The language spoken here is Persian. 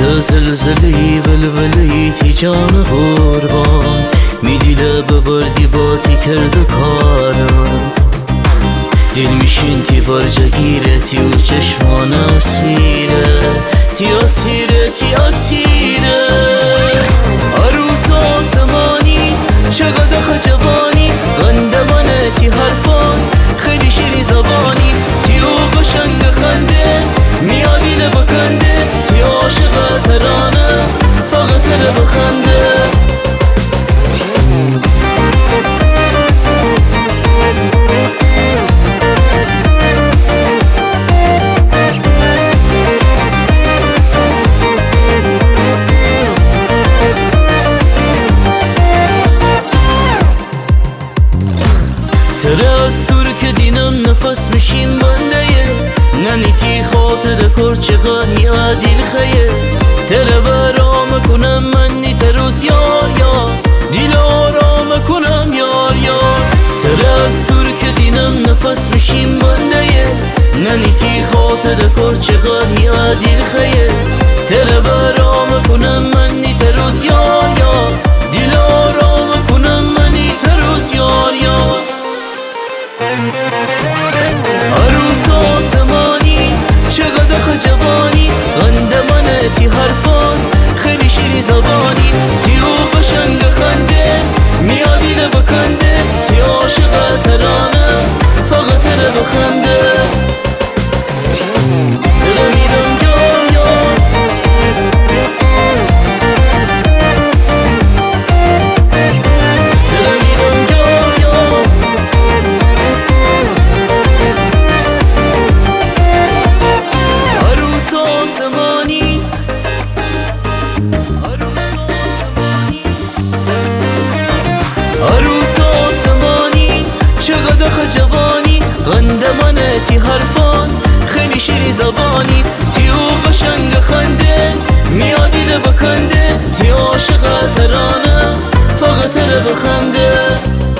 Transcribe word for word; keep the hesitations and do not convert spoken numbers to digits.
يا زلزلي ولولی تی جان قربان میدیله ببردی باتی کرده کارم دل میشین تی برجگیره تی و چشمان اسیره تی اسیره تی اسیره عروسا زمانی چقدر خجبانی غنده منه تی حرفان خیلی شیری زبانی تی و قشنگ خنده میادی لبکنده تی عاشق ترانه فقط تره بخنده تره از ترک دینم نفس میشیم بنده ننی تی خاطر کر چقدر نیادیل خیه تره برام کنم منی تروز یار یار دیل آرام کنم یار یار تره از ترک دینم نفس میشیم بنده ننی تی خاطر کر چقدر نیادیل خیه تره برام کنم منی تروز یار یار دیل آرام کنم منی تروز یار یار عروسا زمانی چقدر خجبانی غنده منه تی حرفان خیلی شیری زبانی تی و قشنگ خنده میادی لبکنده تی عاشق ترانه فقط تره بخنده دلو میرم یار یار دلو میرم یار یار عروسا زمانی عروسا زمانی چقدر خجبانی غنده منه تی حرفان خیلی شیری زبانی تی و قشنگ خنده میادی لبکنده تی عاشق ترانه فقط تره بخنده